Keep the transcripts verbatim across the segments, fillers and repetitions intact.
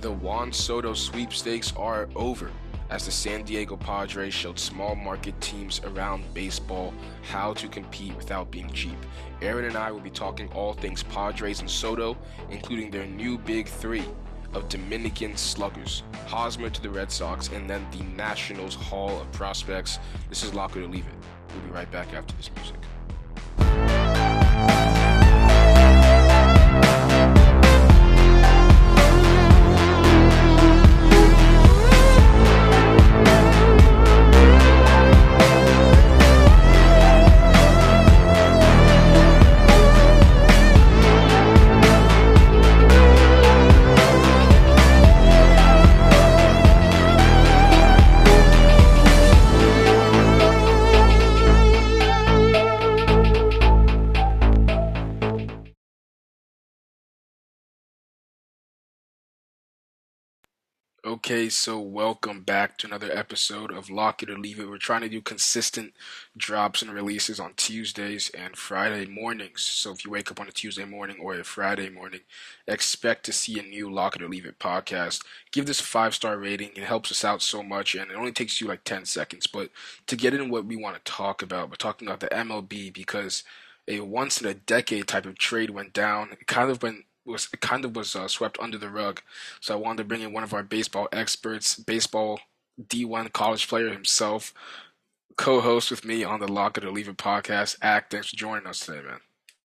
The Juan Soto sweepstakes are over as the San Diego Padres showed small market teams around baseball how to compete without being cheap. Aaron and I will be talking all things Padres and Soto, including their new big three of Dominican sluggers, Hosmer to the Red Sox, and then the Nationals Hall of Prospects. This is Lock It or Leave It. We'll be right back after this music. Okay, so welcome back to another episode of Lock It or Leave It. We're trying to do consistent drops and releases on Tuesdays and Friday mornings. So if you wake up on a Tuesday morning or a Friday morning, expect to see a new Lock It or Leave It podcast. Give this a five-star rating. It helps us out so much, and it only takes you like ten seconds. But to get into what we want to talk about, we're talking about the M L B because a once-in-a-decade type of trade went down. It kind of went was it kind of was uh, swept under the rug. So I wanted to bring in one of our baseball experts, baseball D one college player himself, co-host with me on the Lock It or Leave It podcast. Ack, thanks for joining us today, man.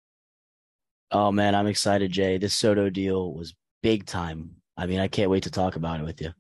Oh man, I'm excited, Jay. This Soto deal was big time. I mean, I can't wait to talk about it with you.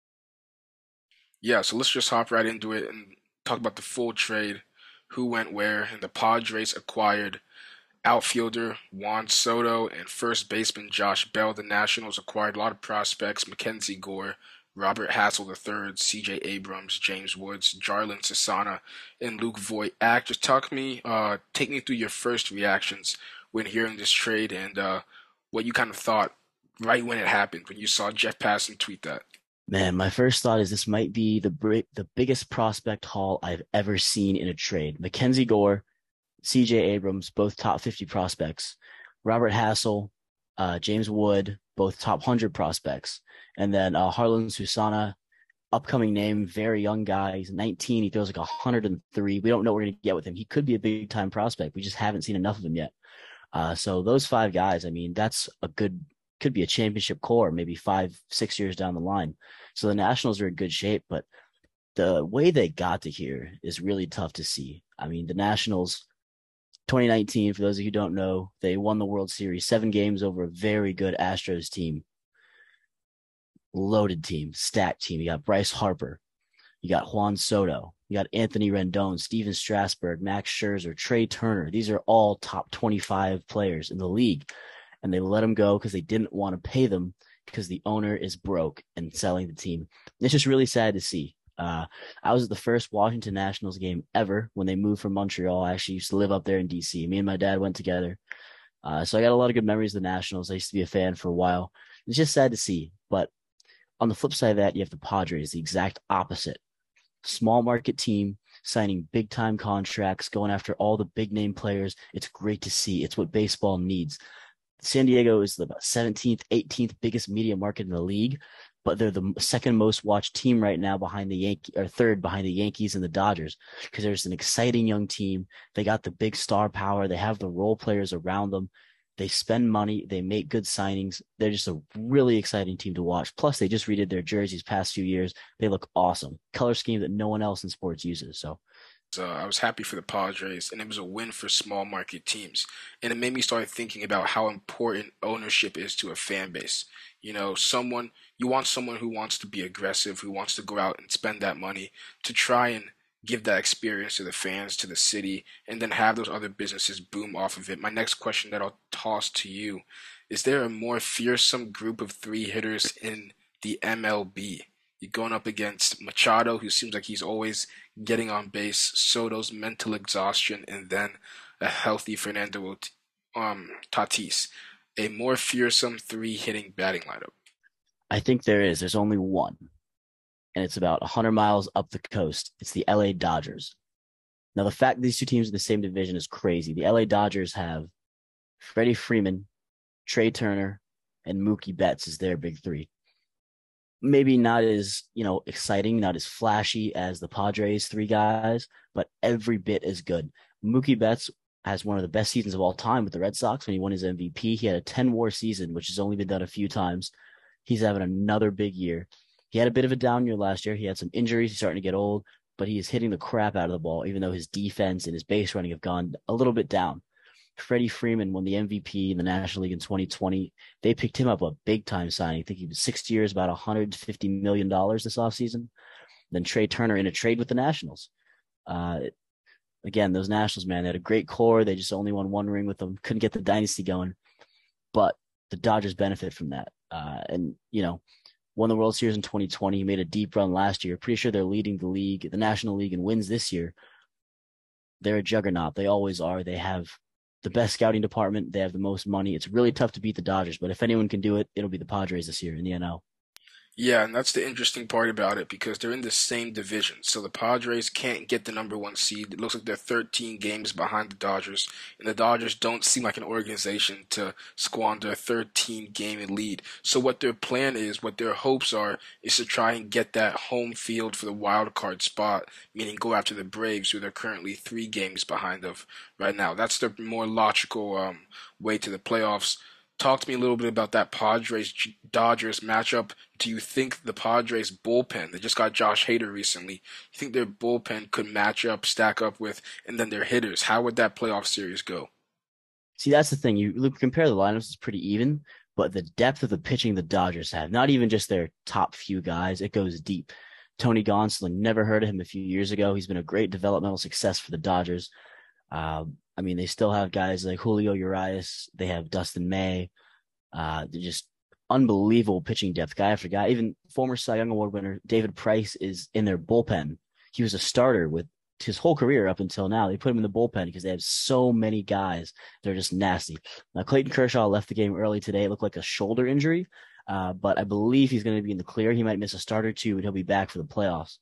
Yeah, so let's just hop right into it and talk about the full trade, who went where, and the Padres acquired outfielder Juan Soto and first baseman Josh Bell. The Nationals acquired a lot of prospects: Mackenzie Gore, Robert Hassel the third, C J Abrams, James Woods, Jarlin Susana, and Luke Voigt. Ack, just talk me, uh, take me through your first reactions when hearing this trade and uh, what you kind of thought right when it happened, when you saw Jeff Passan tweet that. Man, my first thought is this might be the bri- the biggest prospect haul I've ever seen in a trade. Mackenzie Gore, C J Abrams, both top fifty prospects. Robert Hassel, uh, James Wood, both top one hundred prospects. And then uh, Jarlin Susana, upcoming name, very young guy. He's nineteen. He throws like one hundred three. We don't know what we're going to get with him. He could be a big time prospect. We just haven't seen enough of him yet. Uh, so those five guys, I mean, that's a good, could be a championship core, maybe five, six years down the line. So the Nationals are in good shape, but the way they got to here is really tough to see. I mean, the Nationals, twenty nineteen, for those of you who don't know, they won the World Series, seven games over a very good Astros team, loaded team, stacked team. You got Bryce Harper, you got Juan Soto, you got Anthony Rendon, Steven Strasburg, Max Scherzer, Trey Turner. These are all top twenty-five players in the league, and they let them go because they didn't want to pay them because the owner is broke and selling the team. It's just really sad to see. Uh, I was at the first Washington Nationals game ever when they moved from Montreal. I actually used to live up there in D C. Me and my dad went together. Uh, so I got a lot of good memories of the Nationals. I used to be a fan for a while. It's just sad to see. But on the flip side of that, you have the Padres, the exact opposite. Small market team signing big time contracts, going after all the big name players. It's great to see. It's what baseball needs. San Diego is the seventeenth, eighteenth biggest media market in the league, but they're the second most watched team right now behind the Yankee or third behind the Yankees and the Dodgers because there's an exciting young team. They got the big star power. They have the role players around them. They spend money. They make good signings. They're just a really exciting team to watch. Plus, they just redid their jerseys past few years. They look awesome. Color scheme that no one else in sports uses. So Uh, I was happy for the Padres, and it was a win for small market teams. And it made me start thinking about how important ownership is to a fan base. You know, someone you want someone who wants to be aggressive, who wants to go out and spend that money to try and give that experience to the fans, to the city, and then have those other businesses boom off of it. My next question that I'll toss to you: is there a more fearsome group of three hitters in the M L B? You're going up against Machado, who seems like he's always getting on base, Soto's mental exhaustion, and then a healthy Fernando um, Tatis. A more fearsome three hitting batting lineup. I think there is. There's only one, and it's about one hundred miles up the coast. It's the L A Dodgers. Now, the fact that these two teams in the same division is crazy. The L A Dodgers have Freddie Freeman, Trey Turner, and Mookie Betts as their big three. maybe not as, you know, exciting, not as flashy as the Padres three guys, but every bit as good. Mookie Betts has one of the best seasons of all time with the Red Sox when he won his M V P. He had a ten WAR season, which has only been done a few times. He's having another big year. He had a bit of a down year last year. He had some injuries. He's starting to get old, but he is hitting the crap out of the ball, even though his defense and his base running have gone a little bit down. Freddie Freeman won the M V P in the National League in twenty twenty. They picked him up a big time signing. I think he was six years, about one hundred fifty million dollars this offseason. Then Trey Turner in a trade with the Nationals. Uh, again, those Nationals, man, they had a great core. They just only won one ring with them. Couldn't get the dynasty going. But the Dodgers benefit from that. Uh, and, you know, won the World Series in twenty twenty, made a deep run last year. Pretty sure they're leading the league, the National League, in wins this year. They're a juggernaut. They always are. They have the best scouting department. They have the most money. It's really tough to beat the Dodgers, but if anyone can do it, it'll be the Padres this year in the N L. Yeah, and that's the interesting part about it because they're in the same division. So the Padres can't get the number one seed. It looks like they're thirteen games behind the Dodgers, and the Dodgers don't seem like an organization to squander a thirteen game lead. So what their plan is, what their hopes are, is to try and get that home field for the wild card spot, meaning go after the Braves, who they're currently three games behind of right now. That's the more logical um, way to the playoffs. Talk to me a little bit about that Padres Dodgers matchup. Do you think the Padres bullpen, they just got Josh Hader recently, you think their bullpen could match up, stack up with, and then their hitters? How would that playoff series go? See, that's the thing. You look, compare the lineups, it's pretty even, but the depth of the pitching the Dodgers have, not even just their top few guys, it goes deep. Tony Gonsolin, never heard of him a few years ago. He's been a great developmental success for the Dodgers. Um, I mean, they still have guys like Julio Urias. They have Dustin May. Uh, they're just unbelievable pitching depth, guy after guy. Even former Cy Young Award winner David Price is in their bullpen. He was a starter with his whole career up until now. They put him in the bullpen because they have so many guys. They're just nasty. Now, Clayton Kershaw left the game early today. It looked like a shoulder injury, uh, but I believe he's going to be in the clear. He might miss a start or two, but he'll be back for the playoffs.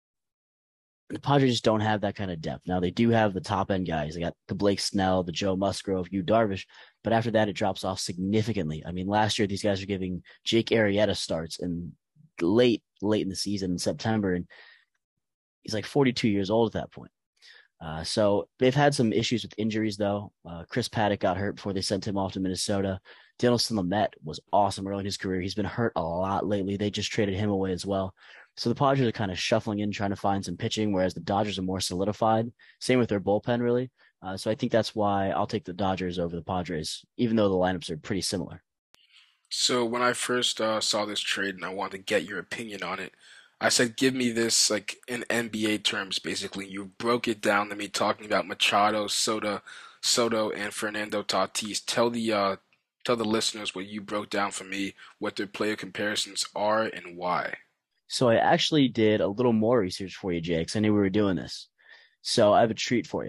The Padres just don't have that kind of depth. Now they do have the top end guys. They got the Blake Snell, the Joe Musgrove, Yu Darvish, but after that it drops off significantly. I mean, last year these guys are giving Jake Arrieta starts in late, late in the season in September, and he's like forty-two years old at that point. Uh, so they've had some issues with injuries though. Uh, Chris Paddock got hurt before they sent him off to Minnesota. Dinelson Lamet was awesome early in his career. He's been hurt a lot lately. They just traded him away as well. So the Padres are kind of shuffling in, trying to find some pitching, whereas the Dodgers are more solidified. Same with their bullpen, really. Uh, so I think that's why I'll take the Dodgers over the Padres, even though the lineups are pretty similar. So when I first uh, saw this trade and I wanted to get your opinion on it, I said, give me this like in N B A terms, basically. You broke it down to me talking about Machado, Soto, Soto, and Fernando Tatis. Tell the uh, tell the listeners what you broke down for me, what their player comparisons are and why. So I actually did a little more research for you, Jake, 'cause I knew we were doing this. So I have a treat for you.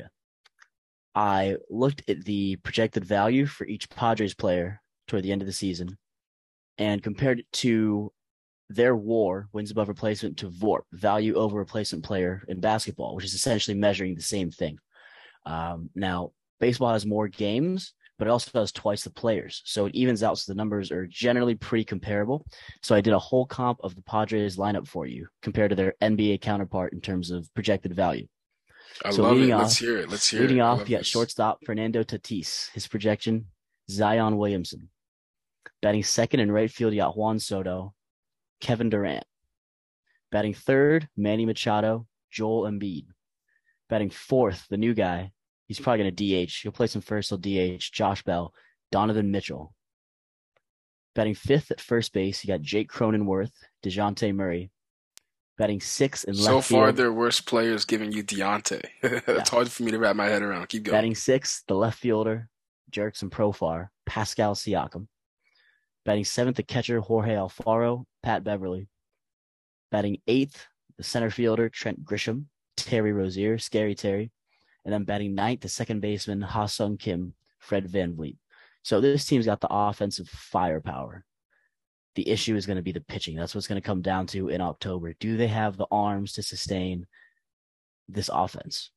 I looked at the projected value for each Padres player toward the end of the season and compared it to their WAR, wins above replacement, to V O R P, value over replacement player in basketball, which is essentially measuring the same thing. Um, now, baseball has more games, but it also has twice the players. So it evens out, so the numbers are generally pretty comparable. So I did a whole comp of the Padres lineup for you compared to their N B A counterpart in terms of projected value. I So love leading it. Let's off, hear it. Let's hear leading it. I off, love you got this. shortstop Fernando Tatis. His projection, Zion Williamson. Batting second in right field, you got Juan Soto, Kevin Durant. Batting third, Manny Machado, Joel Embiid. Batting fourth, the new guy. He's probably going to D H. He'll play some first. He'll D H. Josh Bell, Donovan Mitchell. Batting fifth at first base, you got Jake Cronenworth, DeJounte Murray. Batting sixth in So left far, field. their worst players giving you Deontay. Yeah. It's hard for me to wrap my head around. Keep going. Batting sixth, the left fielder, Jerickson Profar, Pascal Siakam. Batting seventh, the catcher, Jorge Alfaro, Pat Beverly. Batting eighth, the center fielder, Trent Grisham, Terry Rozier, Scary Terry. And then batting ninth, the second baseman, Ha-Sung Kim, Fred VanVleet. So this team's got the offensive firepower. The issue is going to be the pitching. That's what's going to come down to in October. Do they have the arms to sustain this offense?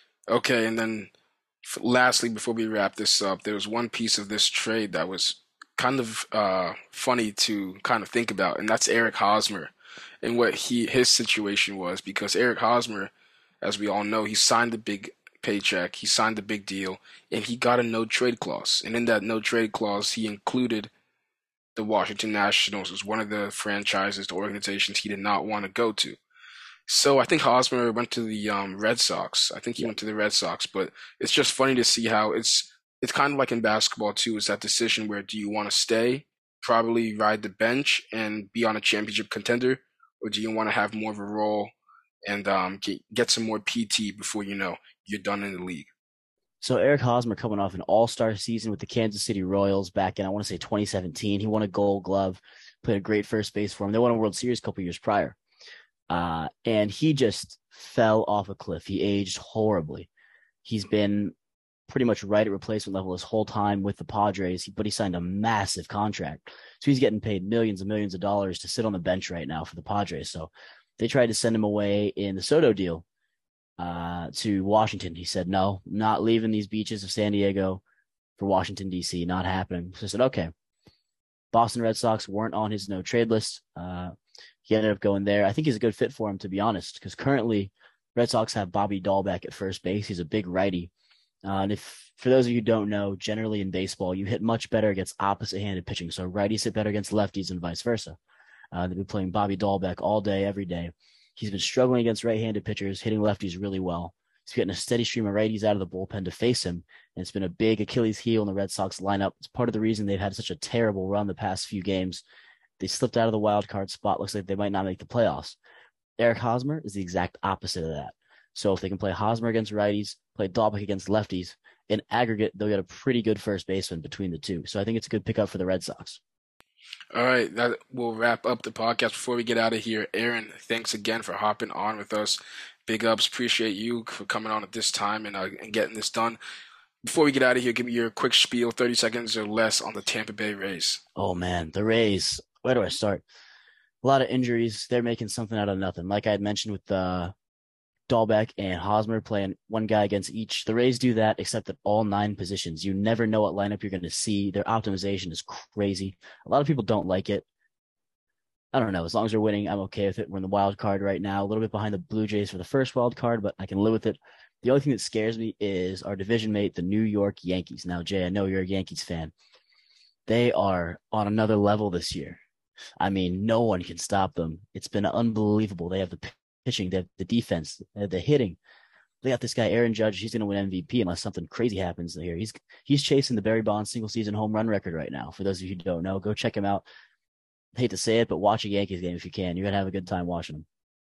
Okay, and then f- lastly, before we wrap this up, there was one piece of this trade that was kind of uh, funny to kind of think about, and that's Eric Hosmer and what he his situation was because Eric Hosmer, as we all know, he signed the big paycheck, he signed the big deal, and he got a no trade clause. And in that no trade clause, he included the Washington Nationals as one of the franchises, the organizations he did not want to go to. So I think Hosmer went to the um, Red Sox. I think he Yeah. went to the Red Sox, but it's just funny to see how it's it's kind of like in basketball too. It's that decision where do you want to stay, probably ride the bench and be on a championship contender, or do you want to have more of a role and um, get get some more P T before you know you're done in the league. So Eric Hosmer coming off an all-star season with the Kansas City Royals back in, I want to say twenty seventeen. He won a gold glove, played a great first base for him. They won a World Series a couple years prior. Uh, and he just fell off a cliff. He aged horribly. He's been pretty much right at replacement level his whole time with the Padres, but he signed a massive contract. So he's getting paid millions and millions of dollars to sit on the bench right now for the Padres. So they tried to send him away in the Soto deal uh, to Washington. He said, no, not leaving these beaches of San Diego for Washington, D C, not happening. So I said, okay. Boston Red Sox weren't on his no trade list. Uh, he ended up going there. I think he's a good fit for him, to be honest, because currently Red Sox have Bobby Dahlbeck at first base. He's a big righty. Uh, and if, for those of you who don't know, generally in baseball, you hit much better against opposite-handed pitching. So righties hit better against lefties and vice versa. Uh, they've been playing Bobby Dahlbeck all day, every day. He's been struggling against right-handed pitchers, hitting lefties really well. He's getting a steady stream of righties out of the bullpen to face him. And it's been a big Achilles heel in the Red Sox lineup. It's part of the reason they've had such a terrible run the past few games. They slipped out of the wild card spot. Looks like they might not make the playoffs. Eric Hosmer is the exact opposite of that. So if they can play Hosmer against righties, play Dahlbeck against lefties, in aggregate, they'll get a pretty good first baseman between the two. So I think it's a good pickup for the Red Sox. All right, that will wrap up the podcast. Before we get out of here, Aaron, thanks again for hopping on with us. Big ups, appreciate you for coming on at this time and, uh, and getting this done. Before we get out of here, give me your quick spiel, thirty seconds or less, on the Tampa Bay Rays. Oh, man, the Rays. Where do I start? A lot of injuries. They're making something out of nothing. Like I had mentioned with uh, Dahlbeck and Hosmer playing one guy against each. The Rays do that except at all nine positions. You never know what lineup you're going to see. Their optimization is crazy. A lot of people don't like it. I don't know. As long as they're winning, I'm okay with it. We're in the wild card right now, a little bit behind the Blue Jays for the first wild card, but I can live with it. The only thing that scares me is our division mate, the New York Yankees. Now, Jay, I know you're a Yankees fan. They are on another level this year. I mean, no one can stop them. It's been unbelievable. They have the pitching, they have the defense, they have the hitting. They got this guy, Aaron Judge. He's going to win M V P unless something crazy happens here. He's he's chasing the Barry Bonds single season home run record right now. For those of you who don't know, go check him out. I hate to say it, but watch a Yankees game if you can. You're going to have a good time watching them.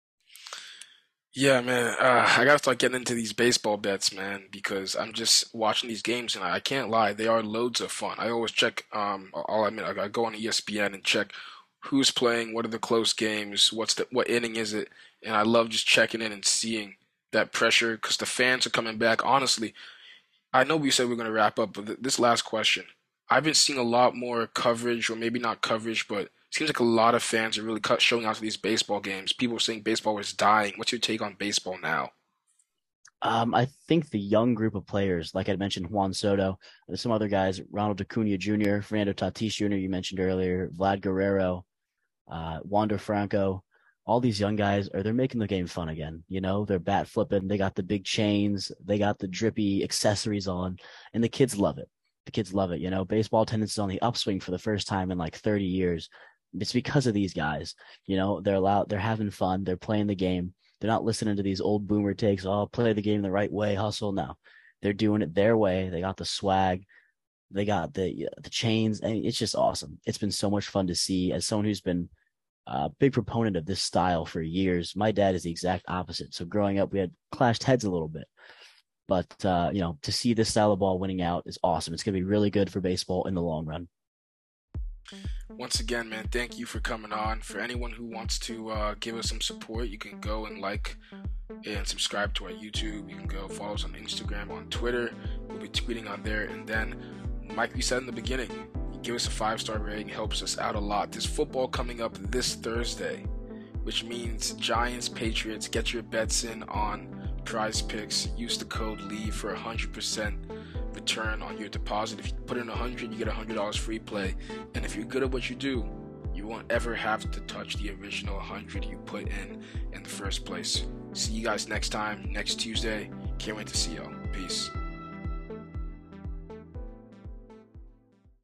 Yeah, man. Uh, I gotta start getting into these baseball bets, man, because I'm just watching these games and I, I can't lie, they are loads of fun. I always check. Um, all I mean, I, I go on E S P N and check who's playing, what are the close games, what's the what inning is it, and I love just checking in and seeing that pressure because the fans are coming back. Honestly, I know we said we are gonna wrap up, but th- this last question, I've been seeing a lot more coverage, or maybe not coverage, but it seems like a lot of fans are really cut, showing out to these baseball games. People are saying baseball is dying. What's your take on baseball now? Um, I think the young group of players, like I mentioned, Juan Soto, there's some other guys, Ronald Acuna Junior, Fernando Tatis Junior, you mentioned earlier, Vlad Guerrero, uh, Wander Franco, all these young guys are they're making the game fun again. You know, they're bat flipping, they got the big chains, they got the drippy accessories on, and the kids love it. The kids love it. You know, baseball attendance is on the upswing for the first time in like thirty years. It's because of these guys. You know, they're allowed, they're having fun, they're playing the game. They're not listening to these old boomer takes, oh, play the game the right way, hustle. No, they're doing it their way. They got the swag, they got the the chains, and it's just awesome. It's been so much fun to see. As someone who's been a big proponent of this style for years, my dad is the exact opposite. So growing up, we had clashed heads a little bit. But, uh, you know, to see this style of ball winning out is awesome. It's going to be really good for baseball in the long run. Once again, man, thank you for coming on. For anyone who wants to uh, give us some support, you can go and like and subscribe to our YouTube. You can go follow us on Instagram, on Twitter. We'll be tweeting on there. And then, like we said in the beginning, give us a five-star rating. It helps us out a lot. There's football coming up this Thursday, which means Giants, Patriots. Get your bets in on Prize Picks. Use the code LEAVE for one hundred percent return on your deposit. If you put in one hundred dollars, you get one hundred dollars free play. And if you're good at what you do, you won't ever have to touch the original one hundred you put in in the first place. See you guys next time, next Tuesday. Can't wait to see y'all. Peace.